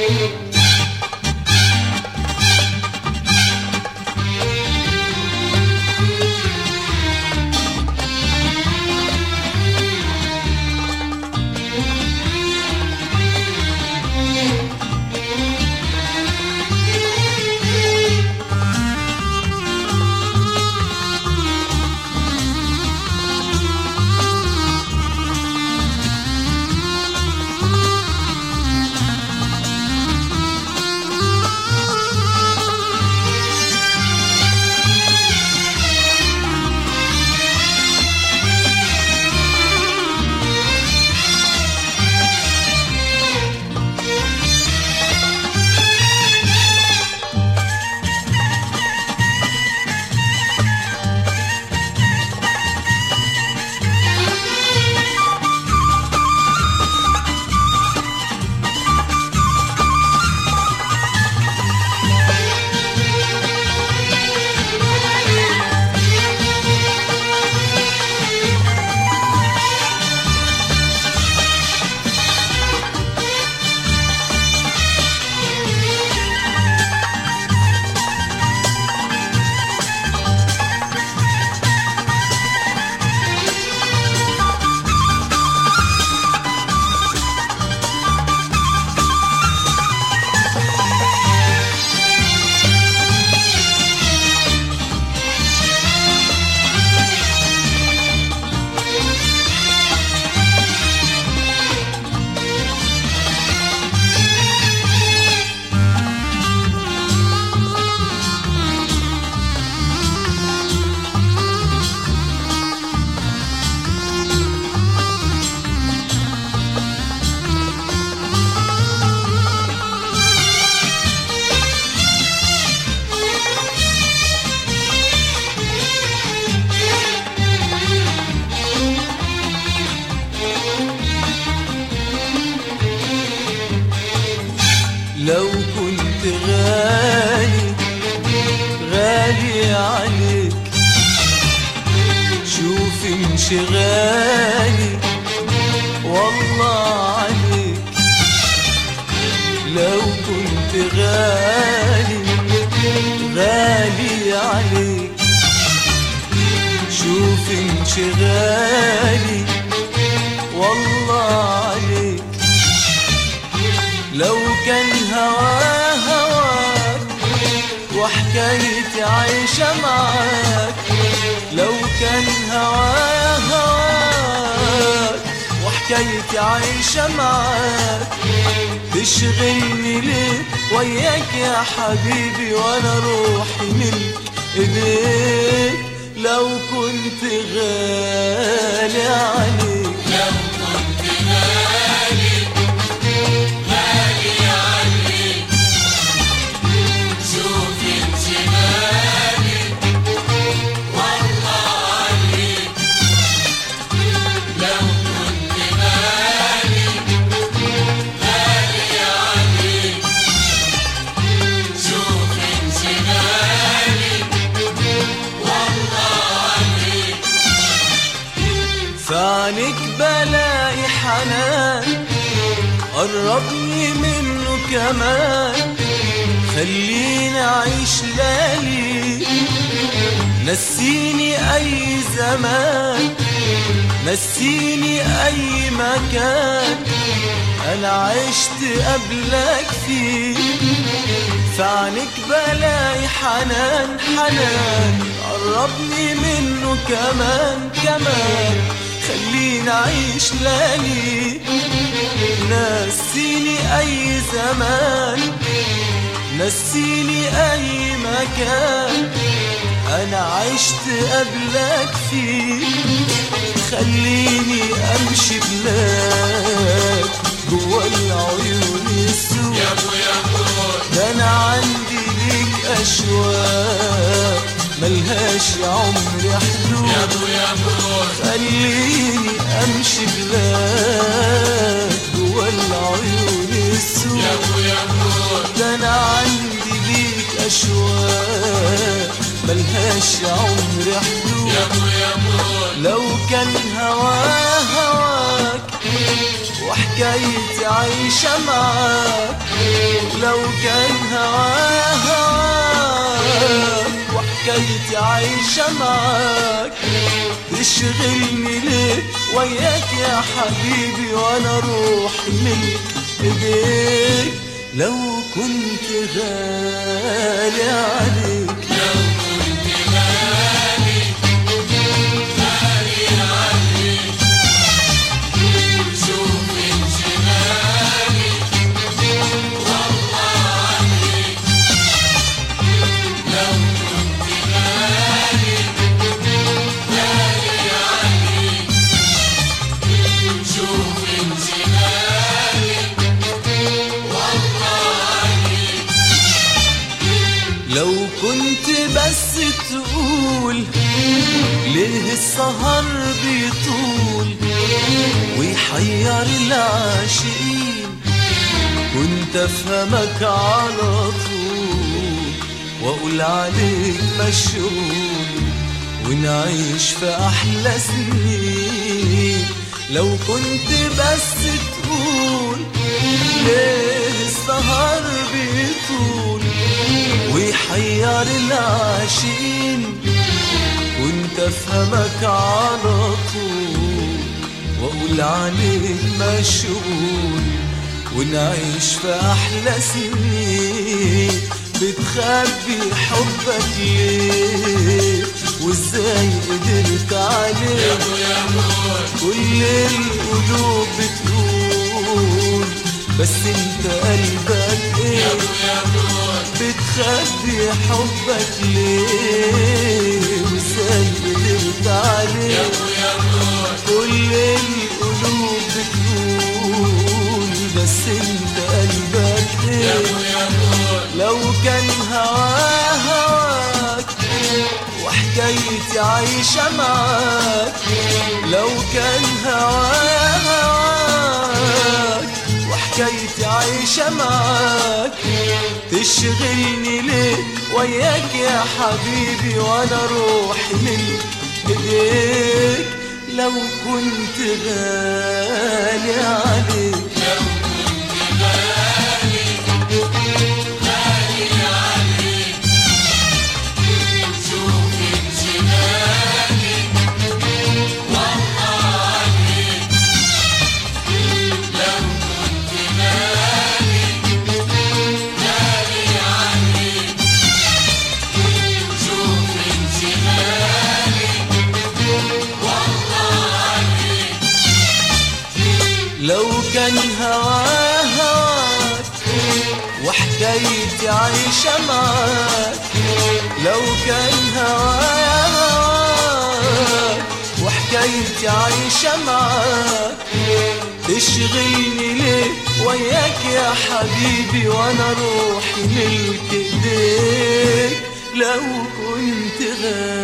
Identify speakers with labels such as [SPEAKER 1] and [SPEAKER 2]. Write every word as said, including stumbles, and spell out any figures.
[SPEAKER 1] لو كنت غالي غالي عليك، شوف انشغالي والله عليك. لو كنت غالي غالي عليك، شوف انشغالي والله عليك. لو كان هوا هواك وحكايتي عايشة معاك، لو كان هوا هواك وحكايتي عايشة معاك، تشغلني ليه وياك يا حبيبي وانا روحي من ايديك. لو كنت غالي عليك،
[SPEAKER 2] لو كنت غالي غالي عليك، شوف انشغالي والله عليك. لو كنت غالي غالي عليك، شوف انشغالي والله عليك.
[SPEAKER 1] فعنك بلاقي حنان قربني منه كمان، خليني أعيش ليالي نسيني أي زمان، نسيني أي مكان أنا عشت قبلك فيه. فعنك بلاقي حنان حنان قربني منه كمان كمان، خليني أعيش ليالي نسيني أي زمان، نسيني أي مكان أنا عشت قبلك فيه. خليني أمشي بلاك جوا العيون السود،
[SPEAKER 2] يا ابو يا ابو
[SPEAKER 1] ده أنا عندي ليك أشواق ملهاش يا عمري حدود.
[SPEAKER 2] يا ابو يا ابو
[SPEAKER 1] خليني أمشي بلاك جوا العيون السود،
[SPEAKER 2] يا ابو يا ابو
[SPEAKER 1] ده أنا عندي ليك أشواق ملهاش يا عمري حدود.
[SPEAKER 2] يا ابو يا ابو
[SPEAKER 1] لو كان هوا هواك وحكايتي عايشة معاك، لو كان هواها هواك وحكايتي عايشة معاك تشغلني ليه وياك يا حبيبي وانا روحي ملك ايديك لو كنت غالي عليك
[SPEAKER 2] لو كنت غالي غالي عليك شوف انشغالي والله عليك لو كنت غالي غالي عليك شوف انشغالي والله عليك
[SPEAKER 1] لو كنت بس تقول ليه السهر بيطول ويحير العاشقين كنت افهمك على طول واقول عليك مشغول ونعيش في احلى سنين لو كنت بس تقول ليه السهر بيطول ويحير العاشقين كنت افهمك على طول واقول عليك مشغول ونعيش في احلى سنين بتخبي حبك ليه وازاي قدرت عليه كل القلوب بتقول بس انت قلبك ايه بتخبي حبك ليه وازاي قدرت عليه كل القلوب بتقول بس انت قلبك ايه لو كان هوا هواك وحكايتي عايشة معاك لو كان هوا هواك وحكايتي عايشة معاك تشغلني ليه وياك يا حبيبي وانا روحي ملك ايديك لو كنت غالي عليك
[SPEAKER 2] لو كنت غالي غالي عليك شوف انشغالي والله عليك لو كنت غالي غالي عليك شوف انشغالي والله عليك
[SPEAKER 1] لو كان هوا هواك وحكايتي عايشة معاك لو كان هوا هواك وحكايتي عايشة معاك تشغلني ليه وياك يا حبيبي وانا روحي ملك ايديك لو كنت غالي